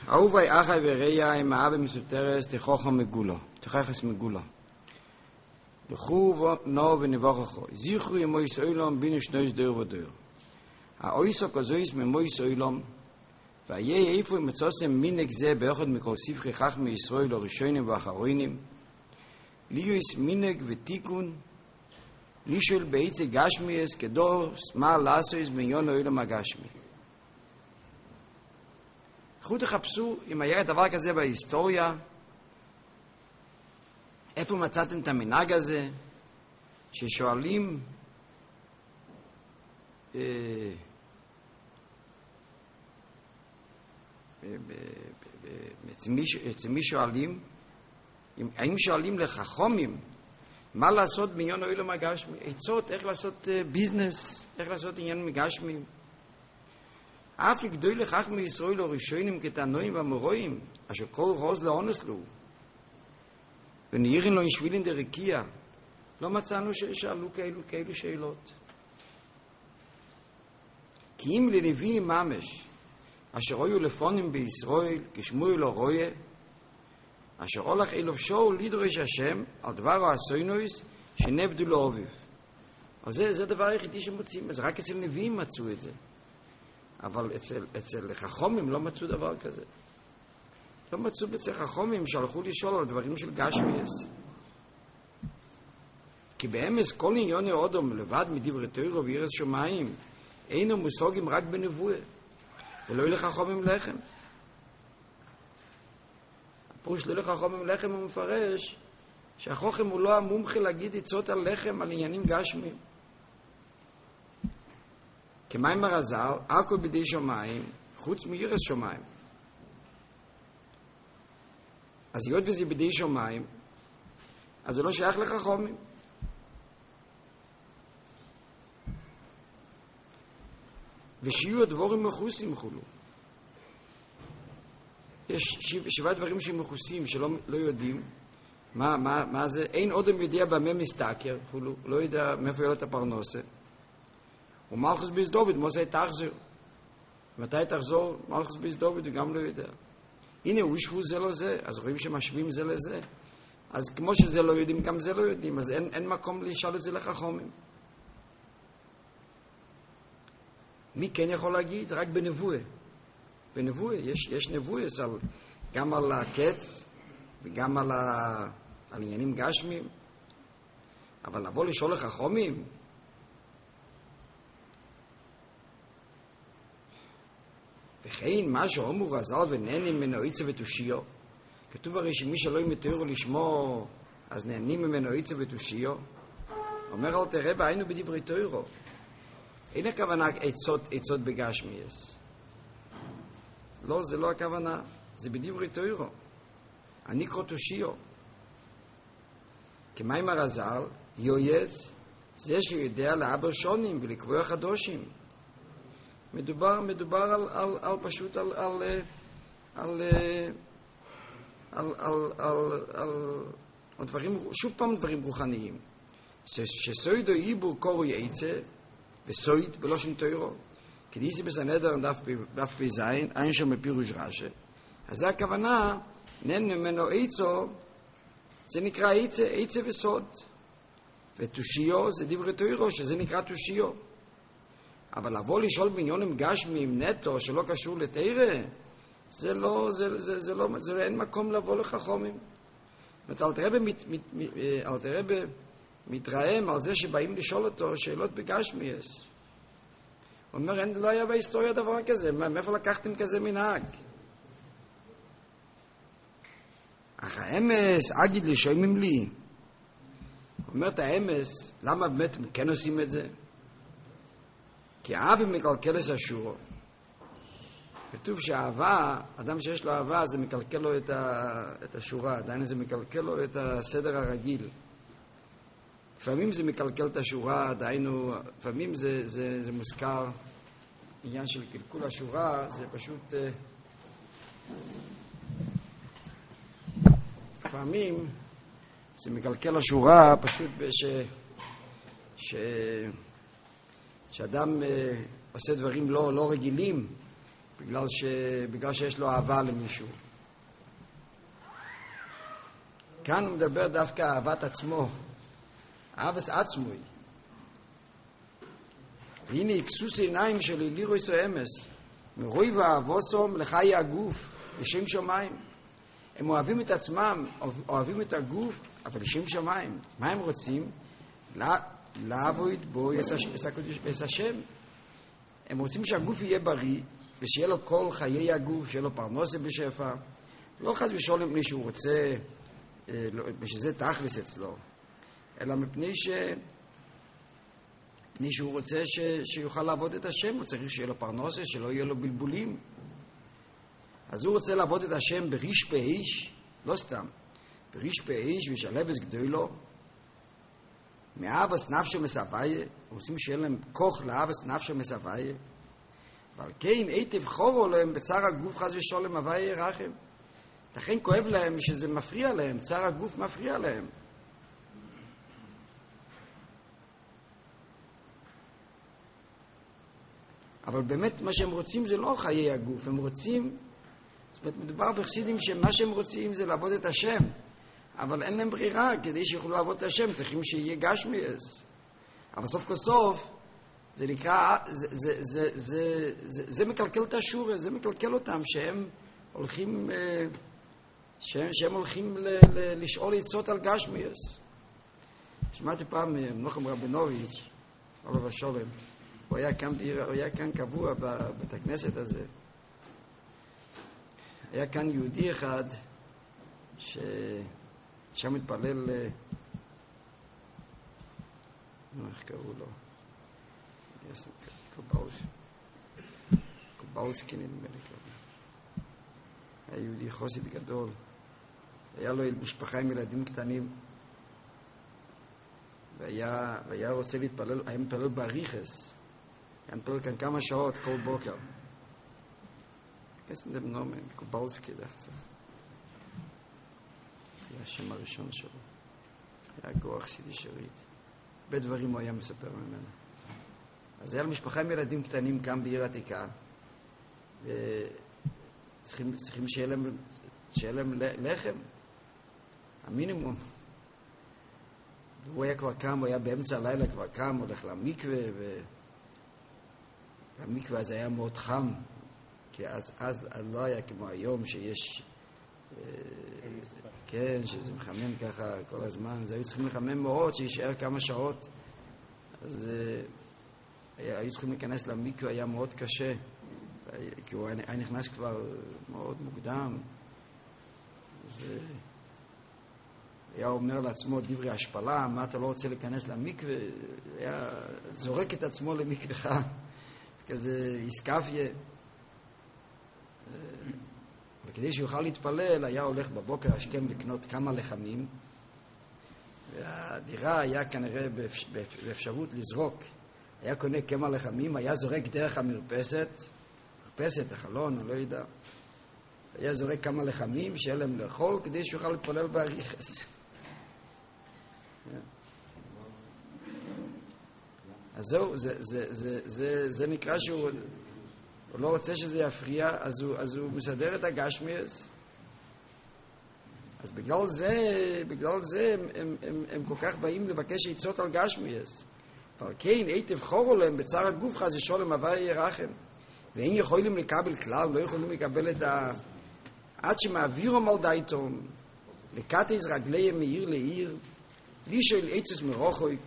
אהובי אחי וראיה עם האבא מסותרס תכוחו מגולו, תכחס מגולו. לכו נו ונבוכחו, זיכרו ימו יסוילום בינו שנויס דור ודור. האויסו כזויס ממוי יסוילום, והיה איפה מצוסם מינק זה באחד מכל ספרי חכמי ישראל הראשונים והאחרונים, ליוס מינק ותיקון, לישול בעצי גשמיאס כדור סמר לעשויס מיון אוילום הגשמי. לכו תחפשו אם היה דבר כזה בהיסטוריה, איפה מצאתם את המנהג הזה, ששואלים אצל מי שואלים, האם שואלים לחכמים מה לעשות בעניין העולם הגשמי, עצות איך לעשות ביזנס, איך לעשות עניין מגשמי. אף לגדול לכך מישראל הראשונים כתנועים והמורואים, אשר כל רוז לאונס לו, ונעירים לו נשבילין דרקיע, לא מצאנו ששאלו כאלו שאלות. כי אם לנביאים ממש, אשר היו לפונים בישראל, כשמואל לא רואה, אשר הולך אלוף שואל לדרוש השם, על דבר האסוינויס, שנבדו לו אביב. אז זה הדבר היחידי שמוצאים, אז רק אצל נביאים מצאו את זה. אבל אצל חכמים לא מצאו דבר כזה. לא מצאו אצל חכמים שהלכו לשאול על דברים של גשמיאס. כי באמס כל עניוני אודום לבד מדברי תורה ויראת שמיים, אינו מושגים רק בנבואה, ולא ילך חכמים לחם. הפירוש לא ילך חכמים לחם הוא מפרש שהחוכם הוא לא המומחה להגיד עצות על לחם, על עניינים גשמיים. כמים הרז"ל, הכל בידי שמיים, חוץ מיראת שמיים. אז היות וזה בידי שמיים, אז זה לא שייך לחכמים. ושיהיו הדבורים מחוסים חולו. יש 7 דברים שמחוסים, שלא יודעים מה זה. אין אודם יודע במה מסתכר חולו, לא יודע מאיפה יהיה לו את הפרנסה. ומלכוס ביס דוד, מוסי תחזור. מתי תחזור מלכוס ביס דוד, הוא גם לא יודע. הנה, הוא ישבו זה לא זה, אז רואים שמשווים זה לזה. אז כמו שזה לא יודעים, גם זה לא יודעים, אז אין מקום לשאול את זה לחכמים. מי כן יכול להגיד? רק בנבואה. בנבואה, יש נבואה, גם על הקץ, וגם על עניינים גשמיים. אבל לבוא לשאול לחכמים, וכן מה שאומרו רז"ל ונהנים ממנו עצה ותושיו. כתוב הרי שמי שלא ימתירו לשמו, אז נהנים ממנו עצה ותושיו. אומר אל תראה בעינו בדברי תורה. אין הכוונה עצות בגשמיאס. לא, זה לא הכוונה. זה בדברי תורה. אני קרוא תושיו. כמים הרז"ל, יועץ, זה שיודע לאבר שונים ולקבוע חדושים. מדובר על פשוט על דברים, שוב פעם דברים רוחניים. שסוידו איבור קורו יעצה, וסויד בלושן תוירו, כדיסי בסנהדרין דף פזיין, אין שם בפירוש רש"י. אז זה הכוונה, נהן ממנו עצו, זה נקרא עצה וסוד. ותושיו זה דברי תוירו, שזה נקרא תושיו. אבל לבוא לשאול בעניונים גשמיים נטו שלא קשור לתורה, זה לא, זה אין מקום לבוא לחכמים. זאת אומרת, אלתרבה מתרעם על זה שבאים לשאול אותו שאלות בגשמיאס. הוא אומר, לא היה בהיסטוריה דבר כזה, מאיפה לקחתם כזה מנהג? אך האמס, אגיד לשוימים לי. הוא אומר את האמס, למה באמת כן עושים את זה? כי אהבה מקלקלס אשורו. כתוב שהאהבה, אדם שיש לו אהבה, זה מקלקל לו את השורה, עדיין זה מקלקל לו את הסדר הרגיל. לפעמים זה מקלקל את השורה, דהיינו, לפעמים זה מוזכר, עניין של קלקול השורה, זה פשוט, לפעמים זה מקלקל השורה, פשוט שאדם עושה דברים לא רגילים, בגלל שיש לו אהבה למישהו. כאן הוא מדבר דווקא אהבת עצמו, אהבת עצמוי. והנה יפסוס עיניים שלי לירוס אמס, מרוי ואהבוסום לחיי הגוף, לשם שמיים. הם אוהבים את עצמם, אוהבים את הגוף, אבל לשם שמיים. מה הם רוצים? לעבוד בו את השם. הם רוצים שהגוף יהיה בריא, ושיהיה לו כל חיי הגוף, שיהיה לו פרנסה בשפע. לא חס ושלום מפני שהוא רוצה, שזה תכלס אצלו, אלא מפני שהוא רוצה שיוכל לעבוד את השם, הוא צריך שיהיה לו פרנסה, שלא יהיה לו בלבולים. אז הוא רוצה לעבוד את השם בריש באיש, לא סתם, בריש באיש ושלבס גדולו, מאהבס נפשו מסוויה, רוצים שיהיה להם כוח לאהבס נפשו מסוויה, אבל כן, היטב חורו להם בצער הגוף חס ושלום הוויה רחם. לכן כואב להם שזה מפריע להם, צער הגוף מפריע להם. אבל באמת מה שהם רוצים זה לא חיי הגוף, הם רוצים, זאת אומרת, מדובר בחסידים שמה שהם רוצים זה לעבוד את השם, אבל אין להם ברירה, כדי שיוכלו לעבוד את השם צריכים שיהיה גשמיאס. אבל סוף כל סוף, זה נקרא, זה מקלקל את השורה, זה מקלקל אותם שהם הולכים, שהם הולכים לשאול עצות על גשמיאס. שמעתי פעם מנחם רבינוביץ', עליו השלום, הוא היה כאן קבוע בבית הכנסת הזה. היה כאן יהודי אחד ששם מתפלל, איך קראו לו? קובלסקי נדמה לי קראו. היה יהודי חסיד גדול. היה לו משפחה עם ילדים קטנים. והיה רוצה להתפלל, היה מתפלל באריכס. היה מתפלל כאן כמה שעות כל בוקר. כסן דם נומן, קובלסקי דחצה. היה השם הראשון שלו. היה גוח סידי שרית. הרבה דברים הוא היה מספר ממנו. אז היה לו משפחה עם ילדים קטנים כאן בעיר עתיקה. וצריכים שיהיה להם לחם. המינימום. הוא היה כבר קם, הוא היה באמצע הלילה כבר קם, הולך למקווה, והמקווה הזה היה מאוד חם, כי אז לא היה כמו היום שיש, כן, שזה מחמם ככה כל הזמן, זה היו צריכים לחמם מאוד, שישאר כמה שעות, אז היו צריכים להיכנס למקווה, היה מאוד קשה, כי הוא היה נכנס כבר מאוד מוקדם, אז היה אומר לעצמו דברי השפלה, מה אתה לא רוצה להיכנס למקווה, היה זורק את עצמו למקווה, כזה איסקפיה. וכדי שיוכל להתפלל, היה הולך בבוקר השכם לקנות כמה לחמים, והדירה היה כנראה באפשרות לזרוק. היה קונה כמה לחמים, היה זורק דרך המרפסת, החלון, אני לא יודע. היה זורק כמה לחמים, שיהיה להם לאכול, כדי שיוכל להתפלל באריכס. אז זהו, זה נקרא שהוא לא רוצה שזה יפריע, אז הוא מסדר את הגשמיאס. אז בגלל זה הם כל כך באים לבקש עצות על גשמיאס. אבל כן, היטב חורו להם בצער הגוף חס ושלום הוויה רחם. ואין יכולים לקבל כלל, לא יכולים לקבל את עד שמעבירם על דייתום, לקטז רגליהם מעיר לעיר, לישול עצס מרוחק,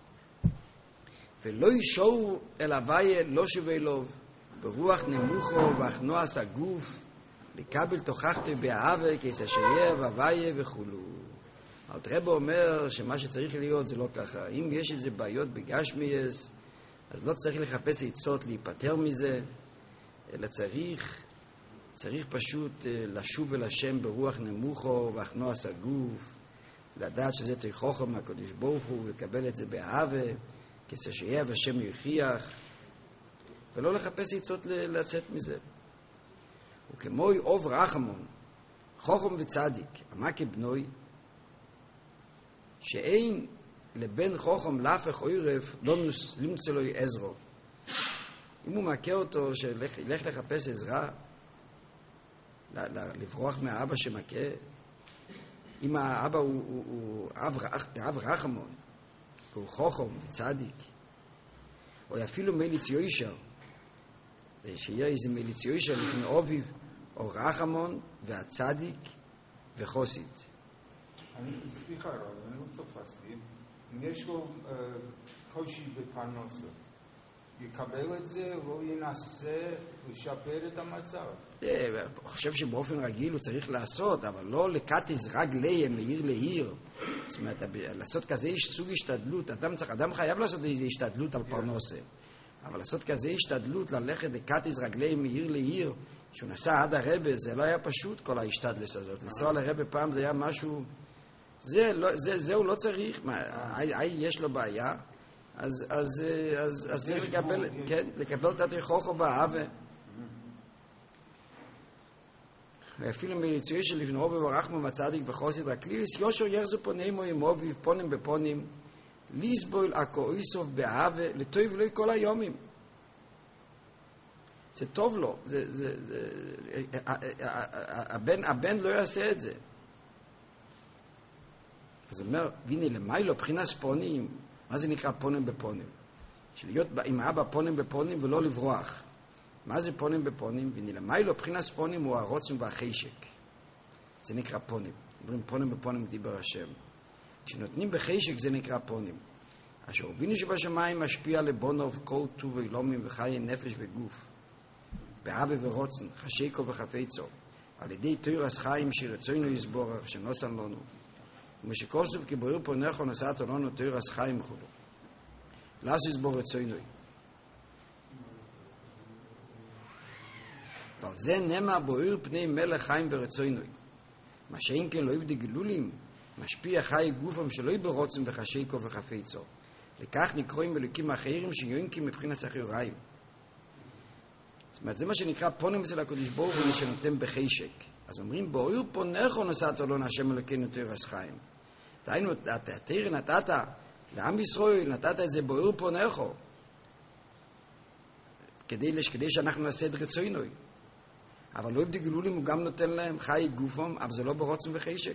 ולא ישור אל הוויה לא שווה לוב, ברוח נמוכו והכנועס הגוף, לקבל תוכחתו באהבה, כיסא שיהיה והוויה וכולו. אלתרבה אומר שמה שצריך להיות זה לא ככה. אם יש איזה בעיות בגשמיאס, אז לא צריך לחפש עצות להיפטר מזה, אלא צריך פשוט לשוב אל השם ברוח נמוכו והכנועס הגוף, לדעת שזה תוכחה מהקדוש ברוך הוא, ולקבל את זה באהבה, כיסא שיהיה והשם יוכיח, ולא לחפש עצות לצאת מזה. וכמו אוב רחמון, חוכם וצדיק, אמר כבנוי, שאין לבן חוכם להפך עורף לא נמצא לו עזרו. אם הוא מכה אותו, שילך לחפש עזרה, לברוח מהאבא שמכה, אם האבא הוא אב רחמון, הוא חוכם וצדיק, או אפילו מליץ יוישר, שיהיה איזה מליץ יוישר לפני אוביב, או רחמון והצדיק וחוסית. סליחה רב, אני לא תפסתי. אם יש לו קושי בפרנסה, יקבל את זה, לא ינסה לשפר את המצב. אני חושב שבאופן רגיל הוא צריך לעשות, אבל לא לקטיז רגליהם מעיר לעיר. זאת אומרת, לעשות כזה יש סוג השתדלות. אדם חייב לעשות איזו השתדלות על פרנסה. אבל לעשות כזה השתדלות, ללכת לקטיז רגליהם מעיר לעיר, שהוא נסע עד הרבה, זה לא היה פשוט כל ההשתדלס הזאת. לנסוע לרבה פעם זה היה משהו... זה הוא לא צריך. יש לו בעיה. אז צריך לקבל את התריחוכו באהבה. ואפילו מריצוי של לבנו וברחמו מצדיק וחוסית רקליס, יושר ירזו פונים או ימוביב פונים בפונים, ליסבויל הכואיסוב באהבה, לטוב לו כל היומים. זה טוב לו. הבן לא יעשה את זה. אז הוא אומר, והנה למיילו, בחינה ספונים, מה זה נקרא פונים בפונים? להיות עם אבא פונים בפונים ולא לברוח. מה זה פונים בפונים? ונלמיילו, בחינה ספונים הוא הרוצם והחשק. זה נקרא פונים. אומרים פונים בפונים דיבר השם. כשנותנים בחשק זה נקרא פונים. אשר רבינו שבשמיים משפיע לבונוב כל טוב ואילומים וחיי נפש וגוף. באהבה ורוצן, חשקו וחפצו. על ידי תוירס חיים שרצוינו יסבורך שנוסן לנו. ומשכוסף כי בוער פונך ונשאת לנו תוירס חיים חולו. לס יסבור רצוינוי. ועל זה נאמר בוער פני מלך חיים ורצוינוי. מה שאם כן לא יבדי גלולים, משפיע חי גופם שלא יברוצם וחשקו וחפצו. לכך נקרואים אלוקים אחרים שיונקים מבחינת החיוריים. זאת אומרת, זה מה שנקרא פונים אצל הקדוש ברוך הוא שנותן בחשק. אז אומרים, בוער פונך ונשאת לנו השם אלוקינו תוירס חיים. דהיינו, התיר נתת לעם ישראל, נתת את זה בוער פונךו, כדי שאנחנו נעשה את רצוינוי. אבל לא יבדי גלולים, הוא גם נותן להם חי גופם, אבל זה לא ברוצם וחשק.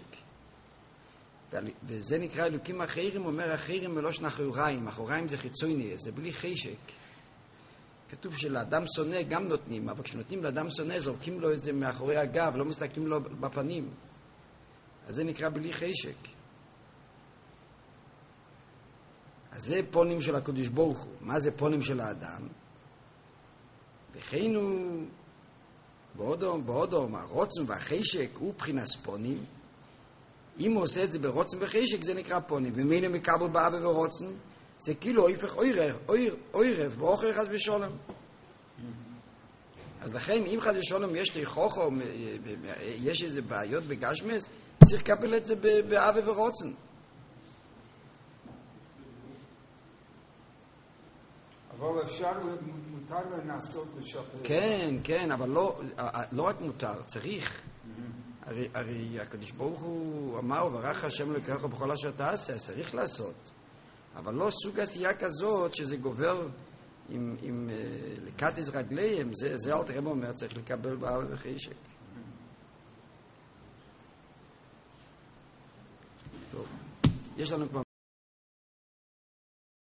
וזה נקרא אלוקים אחרים, אומר אחרים מלושן אחוריים. אחוריים זה חיצוני, זה בלי חשק. כתוב שלאדם שונא גם נותנים, אבל כשנותנים לאדם שונא, זורקים לו את זה מאחורי הגב, לא מסתכלים לו בפנים. אז זה נקרא בלי חשק. אז זה פונים של הקדוש ברוך הוא. מה זה פונים של האדם? וכן הוא בעודו, הרוצן והחשק הוא בחינס פונים. אם הוא עושה את זה ברוצן וחשק, זה נקרא פונים. ומילא מקבל באהבה ורוצן, זה כאילו הופך אוירב ואוכר חס ושלום. אז לכן, אם חס ושלום יש תיכוכו, יש איזה בעיות בגשמס, צריך לקבל את זה באהבה ורוצן. אבל אפשר, מותר לנסות לשפר. כן, אבל לא רק מותר, צריך. הרי הקדוש ברוך הוא אמר, וברך השם אלוקיך בכל אשר תעשה, צריך לעשות. אבל לא סוג עשייה כזאת שזה גובר עם לקטיז רגליהם, זה אל תראה אומר, צריך לקבל באהבה וחשק. טוב, יש לנו כבר